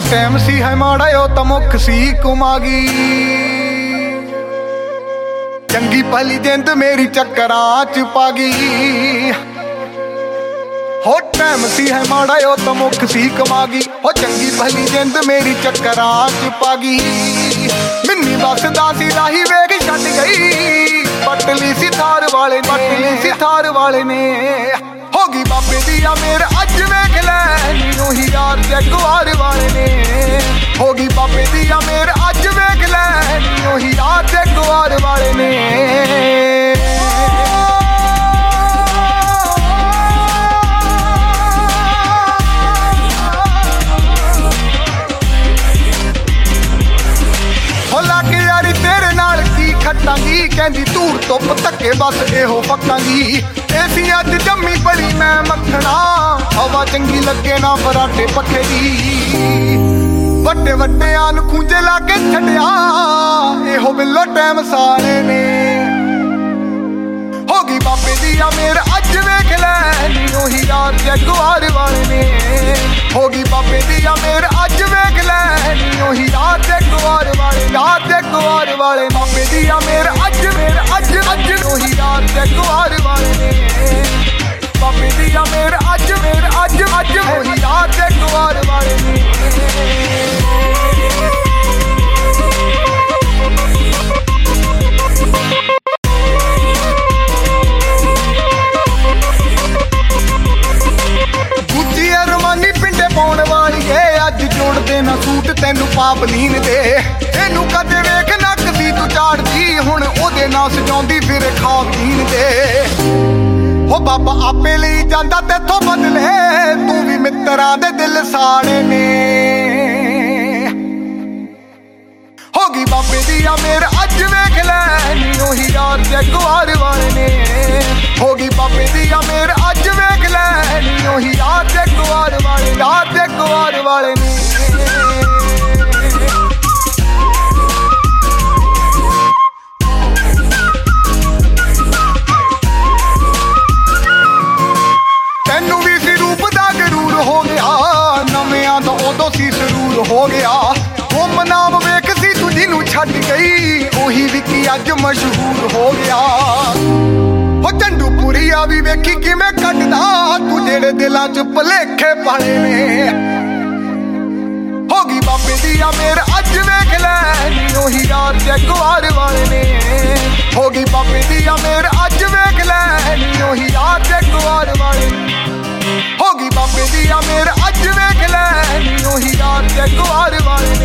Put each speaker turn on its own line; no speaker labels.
Time ਸੀ ਹੈ ਮਾੜਾ ਉਹ ਤਾਂ ਮੁੱਖ ਸੀ ਕੁਮਾਗੀ। ਚੰਗੀ ਭਲੀ ਜਿੰਦ ਮੇਰੀ ਚੱਕਰਾਂ ਚ ਪਾ ਗਈ। ਹੋ ਟਾਈਮ ਸੀ ਹੈ ਮਾੜਾ ਉਹ ਤਾਂ ਮੁੱਖ ਸੀ ਕਮਾਗੀ। ਹੋ ਚੰਗੀ ਭਲੀ ਜਿੰਦ ਮੇਰੀ ਚੱਕਰਾਂ ਚ ਪਾ ਗਈ। ਮਿੰਨੀ ਬਸਦਾ ਸੀ ਰਾਹੀ ਵੇਗ ਛੱਡ ਗਈ। ਪਟਲੀ ਸੀ ਥਾਰ ਵਾਲੇ ਨੇ ਹੋ ਗਈ ਬਾਬੇ ਦੀ ਆ ਮੇਰ ਅੱਜ ਵੇਖ ਲੈ ਨੀ ਉਹੀ ਯਾਰ ਜਗਵਾਰ ਵਾਲੇ ਨੇ। ਹੋ ਗਈ ਬਾਬੇ ਦੀ ਆ ਮੇਰ ਅੱਜ ਵੇਖ ਲੈ ਨੀ ਉਹੀ ਯਾਰ ਜਗਵਾਰ ਵਾਲੇ ਨੇ। ਹੋ ਲੱਗ ਯਾਰੀ ਤੇਰੇ ਨਾਲ ਕੀ ਖੱਟਾਂਗੀ। ਕਹਿੰਦੀ ਧੂੜ ਧੁੱਪ ਧੱਕੇ ਬਸ ਇਹੋ ਪੱਕਾਂਗੀ। ਐਸੀ ਅੱਜ ਜੰਮੀ ਬੜੀ ਮੈਂ ਮੱਖਣਾ। ਹਵਾ ਚੰਗੀ ਲੱਗੇ ਨਾ ਪਰਾਟੇ ਪੱਖੇ ਦੀ। ਵੱਡੇ ਵੱਡਿਆਂ ਨੂੰ ਖੂੰਜੇ ਲਾ ਕੇ ਛੱਡਿਆ ਇਹੋ ਬਿੱਲੋ ਟਾਈਮ ਸਾਲੇ ਨੇ। ਹੋ ਗਈ ਬਾਬੇ ਦੀ ਆ ਮੇਰ ਅੱਜ ਵੇਖ ਲੈ ਨੀ ਉਹੀ ਯਾਰ ਜਗਵਾਰ ਵਾਲੇ ਨੇ। ਹੋ ਗਈ ਬਾਬੇ ਦੀ ਆ ਮੇਰ ਅੱਜ ਵੇਖ ਲੈ ਨੀ ਉਹੀ ਯਾਰ ਜਗਵਾਰ ਵਾਲੇ ਵਾਲੇ। ਬਾਬੇ ਦੀ ਆ ਮੇਰ ਅੱਜ ਉਹੀ ਯਾਰ ਜਗਵਾਰ ਵਾਲੇ ਨੇ। ਬਾਬੇ ਦੀ ਆ ਮੇਰ ਅੱਜ ਉਹੀ ਯਾਰ ਜਗਵਾਰ ਵਾਲੇ ਨੇ। ਗੁੱਚੀ ਅਰਮਾਨੀ ਪਿੰਡੇ ਪਾਉਣ ਵਾਲੀ ਏ ਅੱਜ ਜੋੜਦੇ ਨਾ ਸੂਟ ਤੈਨੂੰ ਪਾਪਲੀਨ ਦੇ। ਇਹਨੂੰ ਕਦੇ ਵੇਖ ਨੱਕ ਦੀ ਤੂੰ ਝਾੜਦੀ ਹੁਣ ਉਹਦੇ ਨਾਲ ਸਜਾਉਂਦੀ ਫਿਰ ਖਾ ਪੀਣ ਦੇ। ਹੋ ਬਾਬਾ ਆਪੇ ਲਈ ਜਾਂਦਾ ਤੇਥੋਂ ਬਦਲੇ ਤੂੰ ਵੀ ਮਿੱਤਰਾਂ ਦੇ ਦਿਲ ਸਾੜੇ ਨੇ। ਹੋ ਗਈ ਬਾਬੇ ਦੀ ਆ ਮੇਰ ਅੱਜ ਵੇਖ ਲੈ ਨੀ ਉਹੀ ਯਾਰ ਜਗਵਾਰ ਵਾਲੇ ਨੇ। ਹੋ ਗਈ ਬਾਬੇ ਦੀ ਆ ਮੇਰ ਅੱਜ ਵੇਖ ਲੈ ਨੀ ਉਹੀ ਯਾਰ ਜਗਵਾਰ ਵਾਲੇ ਨੇ। ਤੈਨੂੰ ਵੀ ਸੀ ਰੂਪ ਦਾ ਗਰੂਰ ਹੋ ਗਿਆ। ਨਵਿਆਂ ਦਾ ਉਦੋਂ ਸੀ ਸਰੂਰ ਹੋ ਗਿਆ। ਉਹ ਨਾਮ ਵੇਖ ਸੀ ਤੂੰ ਜਿਹਨੂੰ ਛੱਡ ਗਈ ਉਹੀ ਵਿੱਕੀ ਅੱਜ ਮਸ਼ਹੂਰ ਹੋ ਗਿਆ। ਹੋ ਝੰਡੂਪੁਰੀ ਆ ਵੀ ਵੇਖੀ ਕਿਵੇਂ ਕੱਢਦਾ ਤੂੰ ਜਿਹੜੇ ਦਿਲਾਂ 'ਚ ਭੁਲੇਖੇ ਪਾਲੇ ਨੇ। ਹੋ ਗਈ ਬਾਬੇ ਦੀ ਆ ਮੇਰ ਅੱਜ ਵੇਖ ਲੈ ਨੀ ਉਹੀ ਯਾਰ ਜਗਵਾਰ ਵਾਲੇ ਨੇ। ਹੋ ਗਈ ਬਾਬੇ ਦੀ ਆ ਮੇਰ ਅੱਜ ਵੇਖ ਲੈ ਨੀ ਉਹੀ ਯਾਰ ਜਗਵਾਰ ਵਾਲੇ। ਹੋ ਗਈ ਬਾਬੇ ਦੀ ਆ ਮੇਰ ਅੱਜ ਵੇਖ ਲੈ ਨੀ ਉਹੀ ਯਾਰ ਜਗਵਾਰ ਵਾਲੇ।